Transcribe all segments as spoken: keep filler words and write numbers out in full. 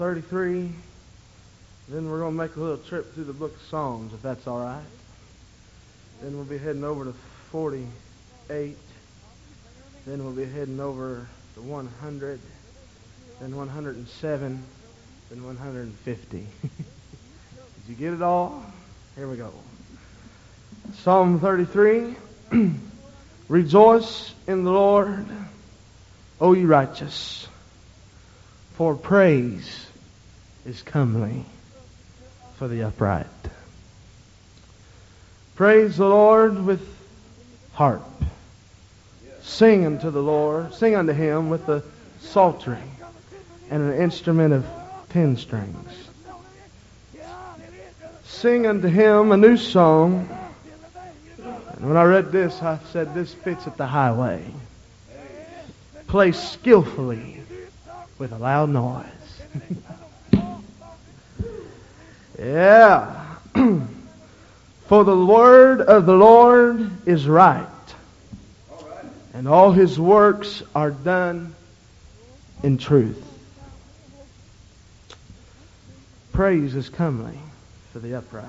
thirty-three. Then we're going to make a little trip through the book of Psalms, if that's all right. Then we'll be heading over to forty-eight. Then we'll be heading over to one hundred. Then one hundred seven. Then one hundred fifty. Did you get it all? Here we go. Psalm thirty-three. Rejoice in the Lord, O ye righteous, for praise is comely for the upright. Praise the Lord with harp. Sing unto the Lord, sing unto Him with the psaltery and an instrument of ten strings. Sing unto Him a new song. And when I read this, I said, this fits at the highway. Play skillfully with a loud noise. Yeah. For the word of the Lord is right, and all His works are done in truth. Praise is comely for the upright.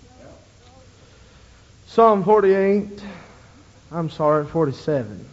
Psalm forty-eight, I'm sorry, forty-seven.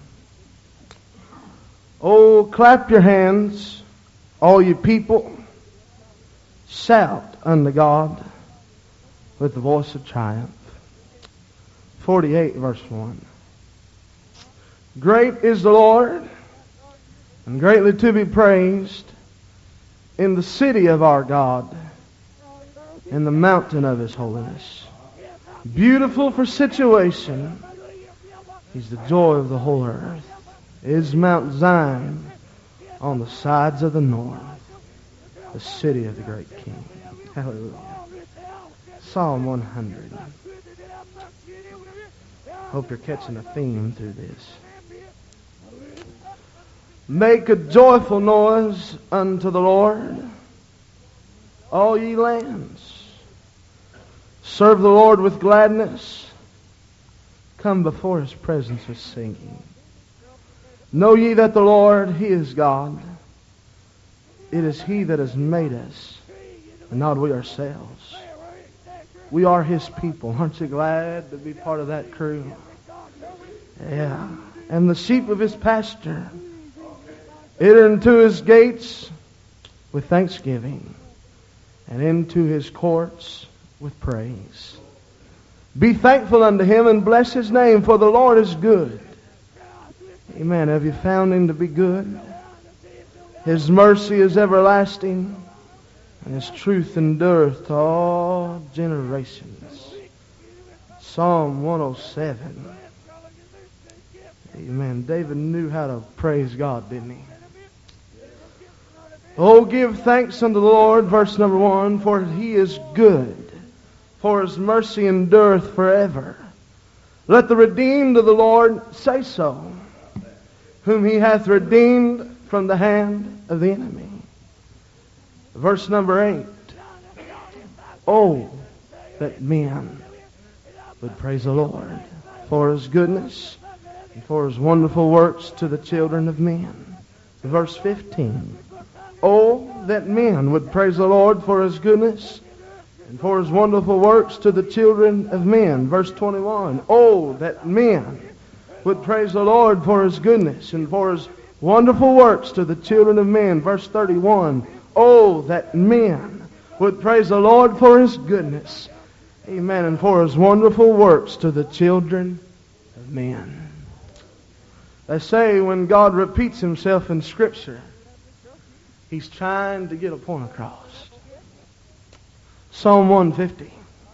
Oh, clap your hands, all you people. Shout unto God with the voice of triumph. forty-eight, verse one. Great is the Lord, and greatly to be praised in the city of our God, in the mountain of His holiness. Beautiful for situation, He's the joy of the whole earth. Is Mount Zion on the sides of the north, the city of the great King. Hallelujah. Psalm one hundred. Hope you're catching a theme through this. Make a joyful noise unto the Lord, all ye lands. Serve the Lord with gladness. Come before His presence with singing. Know ye that the Lord, He is God. It is He that has made us, and not we ourselves. We are His people. Aren't you glad to be part of that crew? Yeah. And the sheep of His pasture. Enter into His gates with thanksgiving, and into His courts with praise. Be thankful unto Him and bless His name, for the Lord is good. Amen. Have you found Him to be good? His mercy is everlasting, and His truth endureth to all generations. Psalm one oh seven. Amen. David knew how to praise God, didn't he? Oh, give thanks unto the Lord, verse number one, for He is good, for His mercy endureth forever. Let the redeemed of the Lord say so, whom He hath redeemed from the hand of the enemy. Verse number eight. Oh, that men would praise the Lord for His goodness and for His wonderful works to the children of men. Verse fifteen. Oh, that men would praise the Lord for His goodness and for His wonderful works to the children of men. Verse twenty-one. Oh, that men would praise the Lord for His goodness and for His wonderful works to the children of men. Verse thirty-one. Oh, that men would praise the Lord for His goodness. Amen. And for His wonderful works to the children of men. They say when God repeats Himself in Scripture, He's trying to get a point across. Psalm one fifty.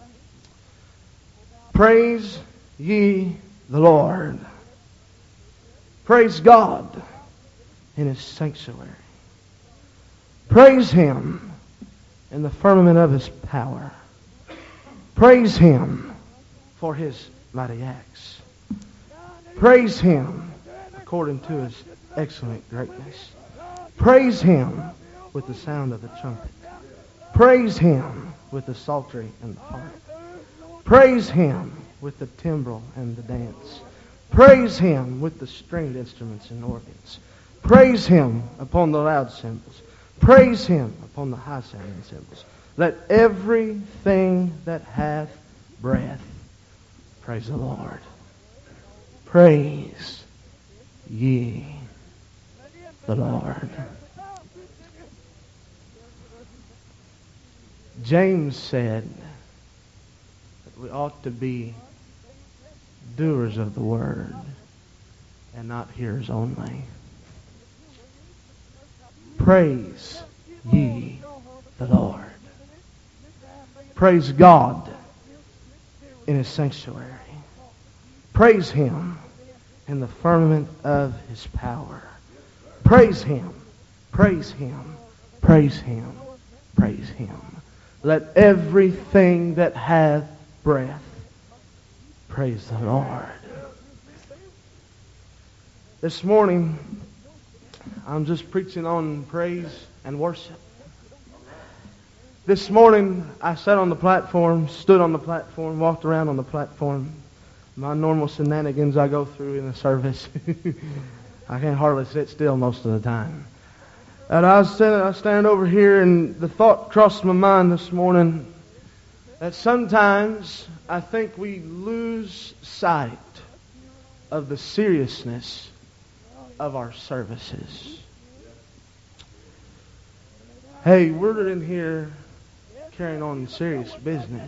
Praise ye the Lord. Praise God in His sanctuary. Praise Him in the firmament of His power. Praise Him for His mighty acts. Praise Him according to His excellent greatness. Praise Him with the sound of the trumpet. Praise Him with the psaltery and the harp. Praise Him with the timbrel and the dance. Praise Him with the stringed instruments and organs. Praise Him upon the loud cymbals. Praise Him upon the high sounding cymbals. Let everything that hath breath praise the Lord. Praise ye the Lord. James said that we ought to be doers of the word and not hearers only. Praise ye the Lord. Praise God in His sanctuary. Praise Him in the firmament of His power. Praise Him. Praise Him. Praise Him. Praise Him. Let everything that hath breath praise the Lord. This morning, I'm just preaching on praise and worship. This morning, I sat on the platform, stood on the platform, walked around on the platform. My normal shenanigans I go through in a service. I can't hardly sit still most of the time. And I was standing, I was standing over here, and the thought crossed my mind this morning that sometimes I think we lose sight of the seriousness of our services. Hey, we're in here carrying on serious business.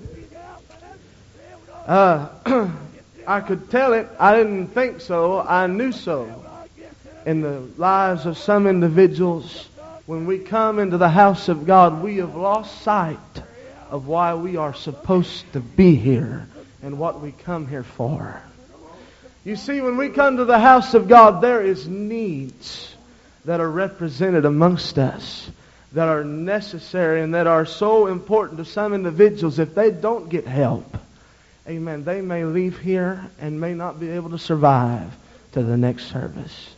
Uh, I could tell it. I didn't think so. I knew so. In the lives of some individuals, when we come into the house of God, we have lost sight of why we are supposed to be here and what we come here for. You see, when we come to the house of God, there is needs that are represented amongst us, that are necessary and that are so important to some individuals. If they don't get help, amen, they may leave here and may not be able to survive to the next service.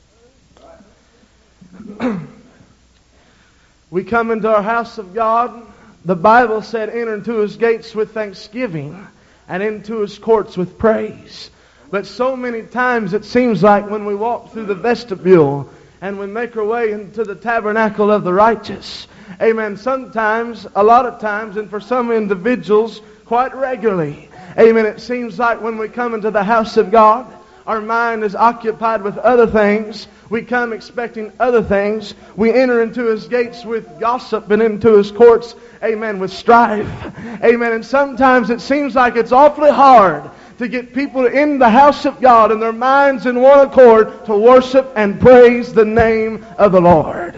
We come into our house of God. The Bible said, enter into His gates with thanksgiving and into His courts with praise. But so many times it seems like when we walk through the vestibule and we make our way into the tabernacle of the righteous, amen, sometimes, a lot of times, and for some individuals, quite regularly, amen, it seems like when we come into the house of God, our mind is occupied with other things. We come expecting other things. We enter into His gates with gossip and into His courts, amen, with strife. Amen. And sometimes it seems like it's awfully hard to get people in the house of God and their minds in one accord to worship and praise the name of the Lord.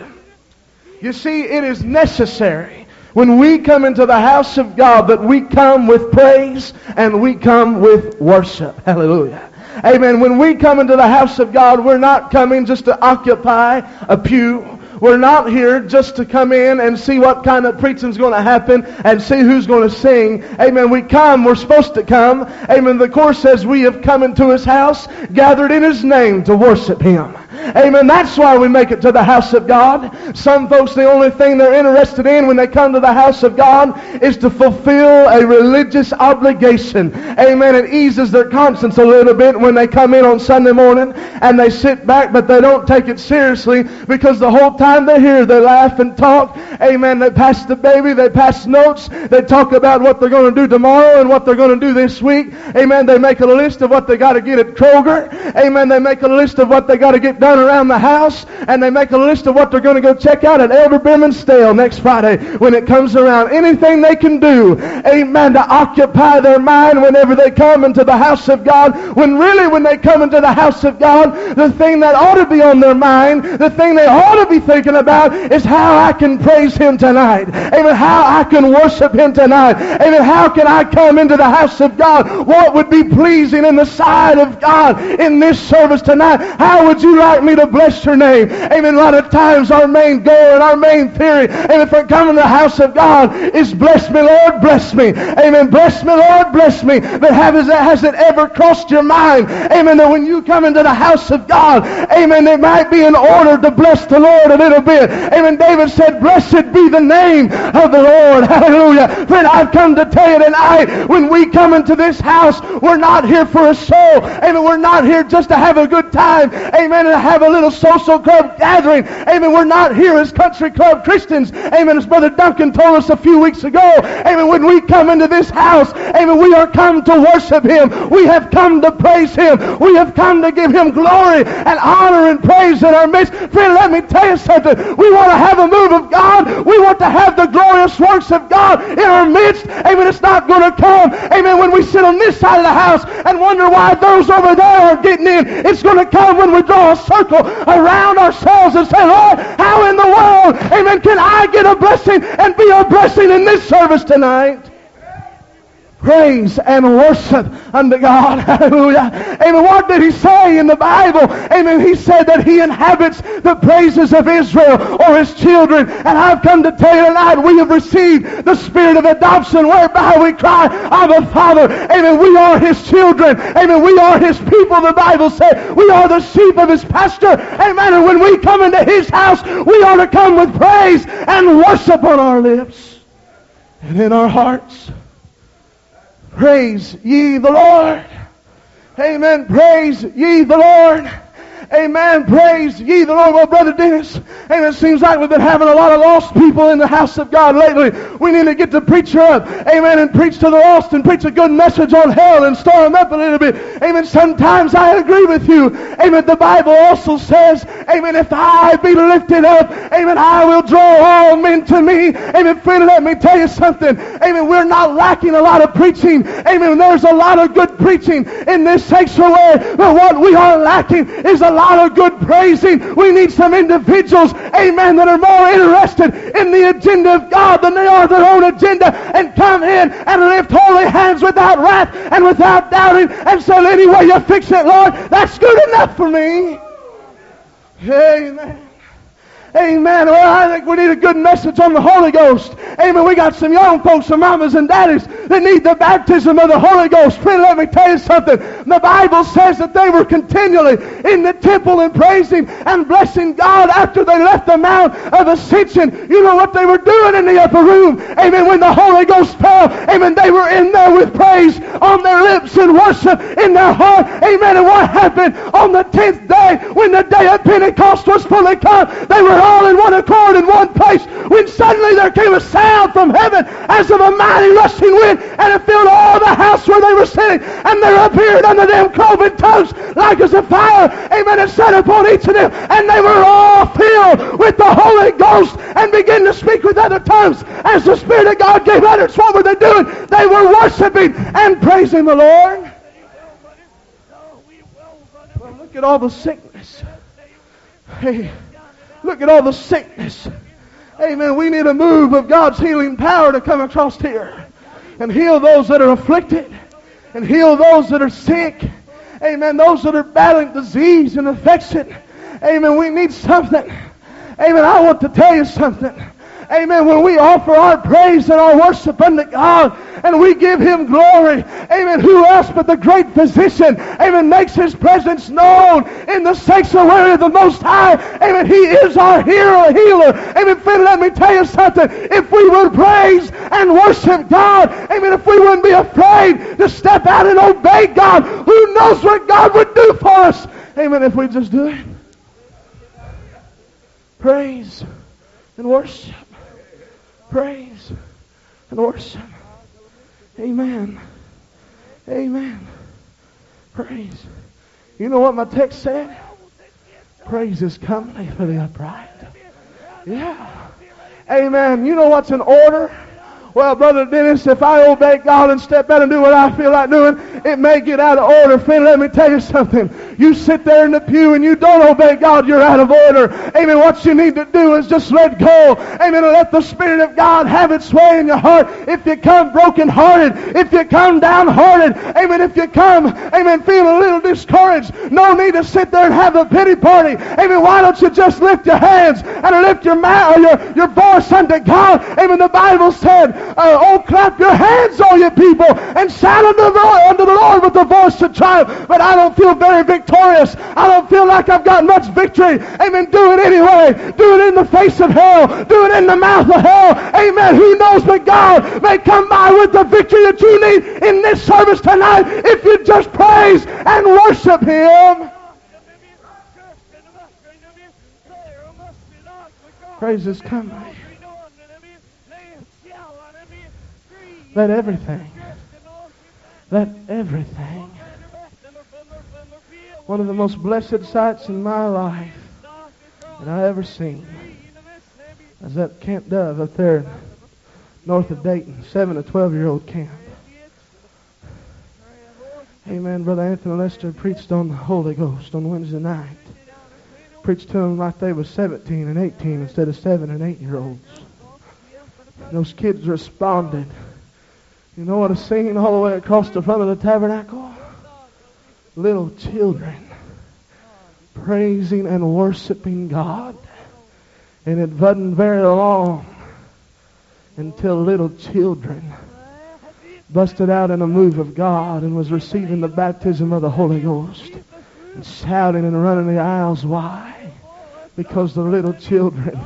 You see, it is necessary when we come into the house of God that we come with praise and we come with worship. Hallelujah. Amen. When we come into the house of God, we're not coming just to occupy a pew. We're not here just to come in and see what kind of preaching is going to happen and see who's going to sing. Amen. We come, we're supposed to come. Amen. The course says we have come into His house, gathered in His name to worship Him. Amen. That's why we make it to the house of God. Some folks, the only thing they're interested in when they come to the house of God is to fulfill a religious obligation. Amen. It eases their conscience a little bit when they come in on Sunday morning and they sit back, but they don't take it seriously because the whole time they're here, they laugh and talk. Amen. They pass the baby. They pass notes. They talk about what they're going to do tomorrow and what they're going to do this week. Amen. They make a list of what they got to get at Kroger. Amen. They make a list of what they got to get done around the house, and they make a list of what they're going to go check out at Elder Bimman Stale next Friday when it comes around. Anything they can do, amen, to occupy their mind whenever they come into the house of God, when really when they come into the house of God, the thing that ought to be on their mind, the thing they ought to be thinking about is how I can praise Him tonight. Amen. How I can worship Him tonight. Amen. How can I come into the house of God? What would be pleasing in the sight of God in this service tonight? How would you like me to bless your name? Amen. A lot of times our main goal and our main theory, amen, for coming to the house of God is bless me, Lord, bless me. Amen. Bless me, Lord, bless me. But has it, has it ever crossed your mind, amen, that when you come into the house of God, amen, it might be in order to bless the Lord a little bit. Amen. David said, blessed be the name of the Lord. Hallelujah. Friend, I've come to tell you tonight, when we come into this house, we're not here for a show. Amen. We're not here just to have a good time. Amen. And have a little social club gathering. Amen. We're not here as country club Christians. Amen. As Brother Duncan told us a few weeks ago. Amen. When we come into this house, amen, we are come to worship Him. We have come to praise Him. We have come to give Him glory and honor and praise in our midst. Friend, let me tell you something. We want to have a move of God. We want to have the glorious works of God in our midst. Amen. It's not going to come, amen, when we sit on this side of the house and wonder why those over there are getting in. It's going to come when we draw a circle around ourselves and say, Lord, how in the world, amen, can I get a blessing and be a blessing in this service tonight? Praise and worship unto God. Hallelujah. Amen. What did He say in the Bible? Amen. He said that He inhabits the praises of Israel or His children. And I've come to tell you tonight, we have received the spirit of adoption whereby we cry, Abba, Father. Amen. We are His children. Amen. We are His people, the Bible said. We are the sheep of His pasture. Amen. And when we come into His house, we are to come with praise and worship on our lips and in our hearts. Praise ye the Lord. Amen. Praise ye the Lord. Amen. Praise ye the Lord. Well, Brother Dennis, amen, it seems like we've been having a lot of lost people in the house of God lately. We need to get the preacher up, amen, and preach to the lost and preach a good message on hell and stir them up a little bit. Amen. Sometimes I agree with you. Amen. The Bible also says, amen, if I be lifted up, amen, I will draw all men to me. Amen. Friend, let me tell you something. Amen. We're not lacking a lot of preaching. Amen. There's a lot of good preaching in this sanctuary. But what we are lacking is a lot of good praising. We need some individuals, amen, that are more interested in the agenda of God than they are their own agenda, and come in and lift holy hands without wrath and without doubting and say, any way you fix it, Lord, that's good enough for me. Amen. Amen. Well, I think we need a good message on the Holy Ghost. Amen. We got some young folks, some mamas and daddies that need the baptism of the Holy Ghost. Friend, let me tell you something. The Bible says that they were continually in the temple and praising and blessing God after they left the Mount of Ascension. You know what they were doing in the upper room? Amen. When the Holy Ghost fell, amen, they were in there with praise on their lips and worship in their heart. Amen. And what happened on the tenth day when the day of Pentecost was fully come? They were all in one accord in one place, when suddenly there came a sound from heaven as of a mighty rushing wind, and it filled all the house where they were sitting, and there appeared unto them cloven tongues like as a fire, amen, and set upon each of them, and they were all filled with the Holy Ghost and began to speak with other tongues as the Spirit of God gave utterance. What were they doing? They were worshiping and praising the Lord. Well, look at all the sickness. Hey, look at all the sickness. Amen. We need a move of God's healing power to come across here and heal those that are afflicted and heal those that are sick. Amen. Those that are battling disease and infection. Amen. We need something. Amen. I want to tell you something. Amen. When we offer our praise and our worship unto God and we give Him glory, amen, who else but the great physician, amen, makes His presence known in the sanctuary of the Most High. Amen. He is our hero, healer. Amen. Friend, let me tell you something. If we would praise and worship God, amen, if we wouldn't be afraid to step out and obey God, who knows what God would do for us? Amen. If we just do it. Praise and worship. Praise and worship. Amen. Amen. Praise. You know what my text said? Praise is comely for the upright. Yeah. Amen. You know what's in order? Well, Brother Dennis, if I obey God and step out and do what I feel like doing, it may get out of order. Friend, let me tell you something. You sit there in the pew and you don't obey God, you're out of order. Amen. What you need to do is just let go. Amen. And let the Spirit of God have its way in your heart. If you come broken-hearted, if you come downhearted, amen, if you come, amen, feeling a little discouraged, no need to sit there and have a pity party. Amen. Why don't you just lift your hands and lift your mouth, your, your voice unto God? Amen. The Bible said, Uh, oh, clap your hands, all you people, and shout unto the, Lord, unto the Lord with the voice of triumph. But I don't feel very victorious. I don't feel like I've got much victory. Amen. Do it anyway. Do it in the face of hell. Do it in the mouth of hell. Amen. Who knows but God may come by with the victory that you need in this service tonight if you just praise and worship Him. Praises come. Let everything, let everything. One of the most blessed sights in my life that I ever seen is that Camp Dove up there north of Dayton, seven to twelve year old camp. Amen. Brother Anthony Lester preached on the Holy Ghost on Wednesday night. Preached to them like they were seventeen and eighteen instead of seven and eight year olds. Those kids responded. You know what I seen all the way across the front of the tabernacle? Little children praising and worshiping God. And it wasn't very long until little children busted out in a move of God and was receiving the baptism of the Holy Ghost and shouting and running the aisles. Why? Because the little children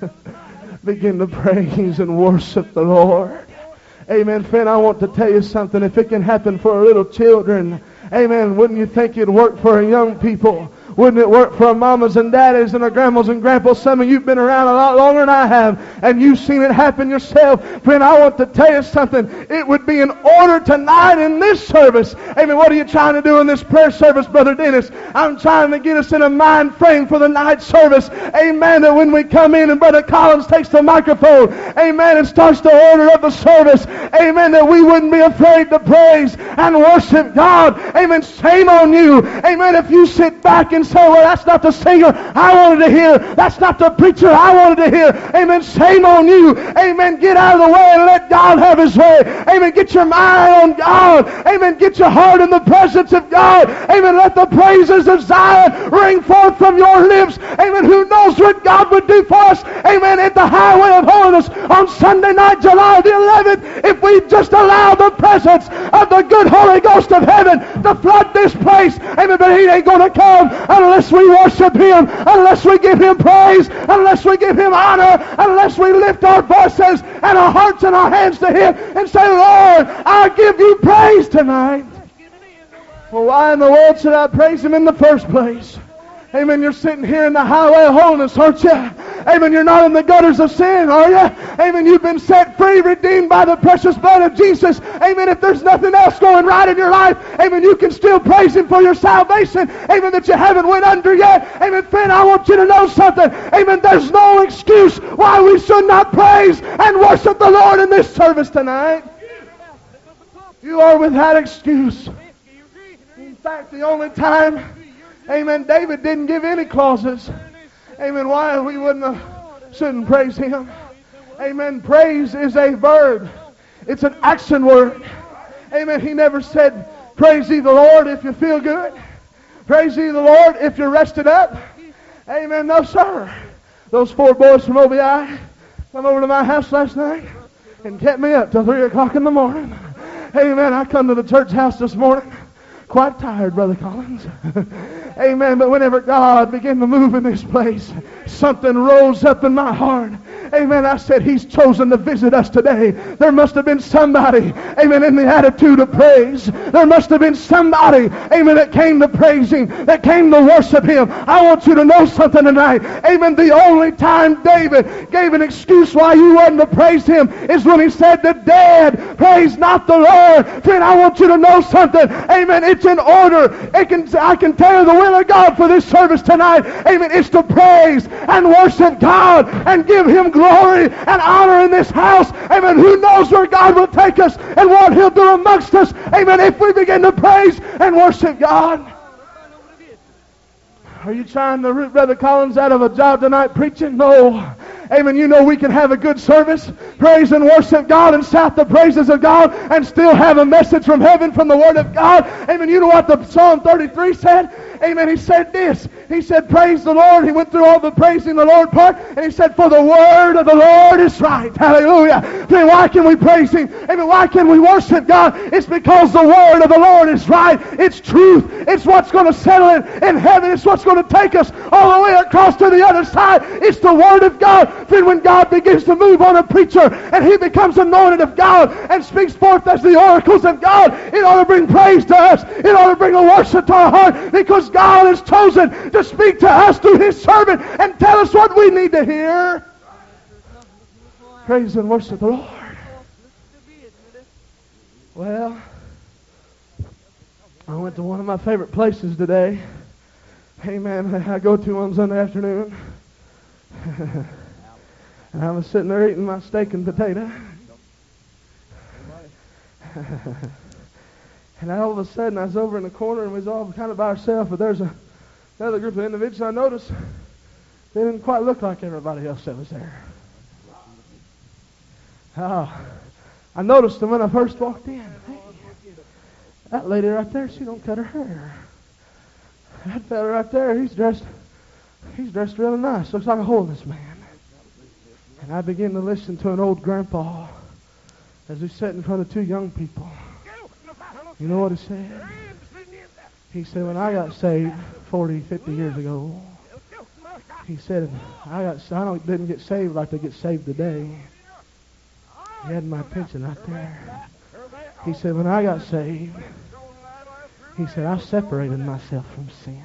begin to praise and worship the Lord. Amen. Friend, I want to tell you something. If it can happen for little children, amen, wouldn't you think it'd work for young people? Wouldn't it work for our mamas and daddies and our grandmas and grandpas? Some of you have been around a lot longer than I have, and you've seen it happen yourself. Friend, I want to tell you something. It would be in order tonight in this service. Amen. What are you trying to do in this prayer service, Brother Dennis? I'm trying to get us in a mind frame for the night service. Amen. That when we come in and Brother Collins takes the microphone, amen, and starts the order of the service, amen, that we wouldn't be afraid to praise and worship God. Amen. Shame on you. Amen. If you sit back and say, well, that's not the singer I wanted to hear. That's not the preacher I wanted to hear. Amen. Shame on you. Amen. Get out of the way and let God have His way. Amen. Get your mind on God. Amen. Get your heart in the presence of God. Amen. Let the praises of Zion ring forth from your lips. Amen. Who knows what God would do for us? Amen. At the highway of holiness on Sunday night, July the eleventh, if we just allow the presence of the good Holy Ghost of heaven to flood this place. Amen. But He ain't going to come unless we worship Him, unless we give Him praise, unless we give Him honor, unless we lift our voices and our hearts and our hands to Him and say, Lord, I give you praise tonight. Well, why in the world should I praise Him in the first place? Amen. You're sitting here in the highway of holiness, aren't you? Amen. You're not in the gutters of sin, are you? Amen. You've been set free, redeemed by the precious blood of Jesus. Amen. If there's nothing else going right in your life, amen, you can still praise Him for your salvation. Amen. That you haven't went under yet. Amen. Friend, I want you to know something. Amen. There's no excuse why we should not praise and worship the Lord in this service tonight. You are without excuse. In fact, the only time, amen, David didn't give any clauses. Amen. Why we wouldn't uh, shouldn't praise Him. Amen. Praise is a verb. It's an action word. Amen. He never said, praise ye the Lord if you feel good. Praise ye the Lord if you're rested up. Amen. No, sir. Those four boys from O B I come over to my house last night and kept me up till three o'clock in the morning. Amen. I come to the church house this morning quite tired, Brother Collins. Amen. But whenever God began to move in this place, something rose up in my heart. Amen. I said, He's chosen to visit us today. There must have been somebody, amen, in the attitude of praise. There must have been somebody, amen, that came to praise Him, that came to worship Him. I want you to know something tonight. Amen. The only time David gave an excuse why you wasn't to praise Him is when he said, the dead praise not the Lord. Friend, I want you to know something. Amen. It's in order. It can, I can tell you the will of God for this service tonight. Amen. It's to praise and worship God and give Him glory and honor in this house. Amen. Who knows where God will take us and what He'll do amongst us. Amen. If we begin to praise and worship God. Are you trying to root Brother Collins out of a job tonight preaching? No. Amen. You know we can have a good service, praise and worship God and shout the praises of God and still have a message from heaven from the Word of God. Amen. You know what the Psalm thirty-three said? Amen. He said this. He said, praise the Lord. He went through all the praising the Lord part, and he said, for the word of the Lord is right. Hallelujah. Amen. Why can we praise Him? Amen. Why can we worship God? It's because the word of the Lord is right. It's truth. It's what's going to settle it in heaven. It's what's going to take us all the way across to the other side. It's the word of God. Friend, when God begins to move on a preacher and he becomes anointed of God and speaks forth as the oracles of God, it ought to bring praise to us. It ought to bring a worship to our heart, because God has chosen to speak to us through His servant and tell us what we need to hear. Praise and worship the Lord. Well, I went to one of my favorite places today. Amen. I go to on Sunday afternoon. And I was sitting there eating my steak and potato. And all of a sudden I was over in the corner and we was all kind of by ourselves, but there's a, another group of individuals I noticed they didn't quite look like everybody else that was there. Oh, I noticed them when I first walked in. Hey, that lady right there, she don't cut her hair. That fella right there, he's dressed, he's dressed really nice. Looks like a holiness man. And I began to listen to an old grandpa as he sat in front of two young people. You know what he said? He said, when I got saved forty, fifty years ago, he said, I got, I don't, didn't get saved like they get saved today. He had my attention right there. He said, when I got saved, he said, I separated myself from sin.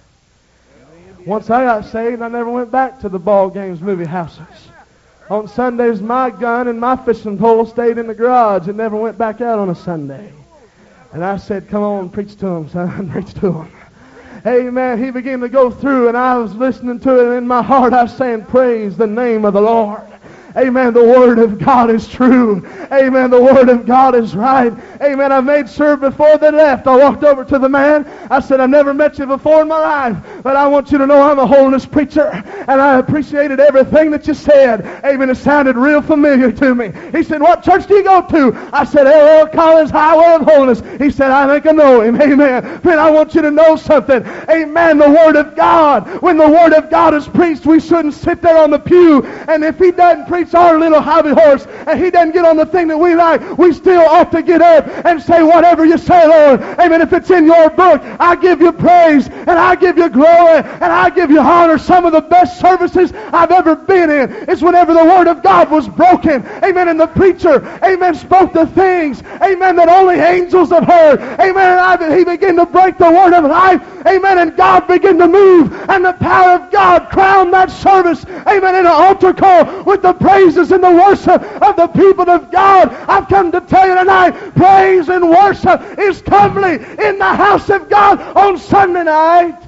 Once I got saved, I never went back to the ball games, movie houses. On Sundays, my gun and my fishing pole stayed in the garage and never went back out on a Sunday. And I said, come on, preach to him, son, preach to him. Amen. He began to go through, and I was listening to it, and in my heart I was saying, praise the name of the Lord. Amen. The Word of God is true. Amen. The Word of God is right. Amen. I made sure before they left, I walked over to the man. I said, I've never met you before in my life, but I want you to know I'm a holiness preacher, and I appreciated everything that you said. Amen. It sounded real familiar to me. He said, what church do you go to? I said, L L Collins Highway of Holiness. He said, I think I know him. Amen. Friend, I want you to know something. Amen. The Word of God. When the Word of God is preached, we shouldn't sit there on the pew, and if he doesn't preach our little hobby horse and he doesn't get on the thing that we like, we still ought to get up and say, whatever you say, Lord. Amen. If it's in your book, I give you praise and I give you glory and I give you honor. Some of the best services I've ever been in is whenever the Word of God was broken. Amen. And the preacher, amen, spoke the things, amen, that only angels have heard. Amen. And I, he began to break the word of life. Amen. And God began to move, and the power of God crowned that service. Amen. In an altar call with the praises and the worship of the people of God. I've come to tell you tonight, praise and worship is comely in the house of God on Sunday night.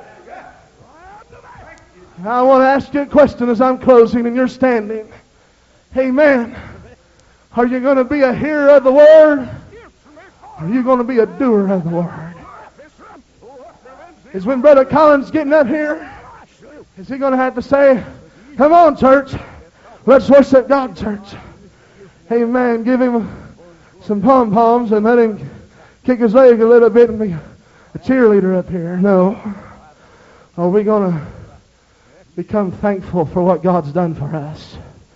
I want to ask you a question as I'm closing and you're standing. Amen. Are you going to be a hearer of the Word? Or are you going to be a doer of the Word? Is when Brother Collins getting up here, is he going to have to say, come on, church, let's worship God, church? Amen. Give him some pom-poms and let him kick his leg a little bit and be a cheerleader up here. No. Are we going to become thankful for what God's done for us?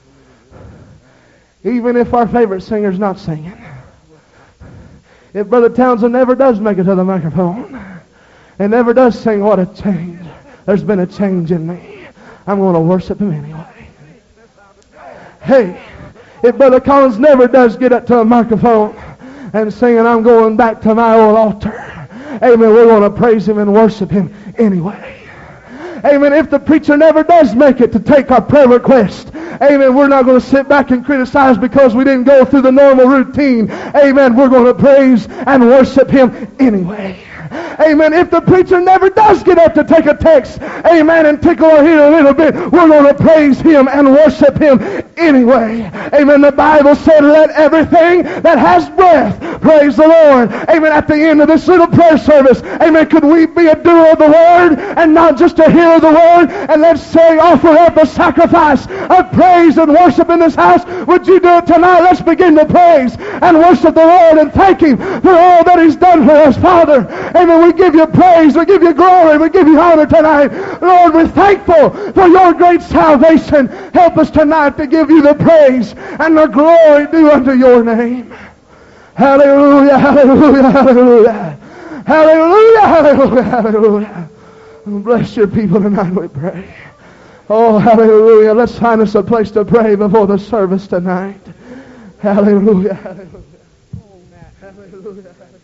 Even if our favorite singer's not singing. If Brother Townsend never does make it to the microphone and never does sing, what a change. There's been a change in me. I'm going to worship him anyway. Hey, if Brother Collins never does get up to a microphone and singing, I'm going back to my old altar. Amen. We're going to praise him and worship him anyway. Amen. If the preacher never does make it to take our prayer request, amen, we're not going to sit back and criticize because we didn't go through the normal routine. Amen. We're going to praise and worship him anyway. Amen. If the preacher never does get up to take a text, amen, and tickle our ear a little bit, we're going to praise him and worship him anyway. Amen. The Bible said, let everything that has breath praise the Lord. Amen. At the end of this little prayer service, amen, could we be a doer of the Word and not just a hearer of the Word? And let's say, offer up a sacrifice of praise and worship in this house. Would you do it tonight? Let's begin to praise and worship the Lord and thank him for all that he's done for us, Father. Amen. We give you praise. We give you glory. We give you honor tonight. Lord, we're thankful for your great salvation. Help us tonight to give you the praise and the glory due unto your name. Hallelujah, hallelujah, hallelujah. Hallelujah, hallelujah, hallelujah. Bless your people tonight, we pray. Oh, hallelujah. Let's find us a place to pray before the service tonight. Hallelujah, hallelujah. Hallelujah.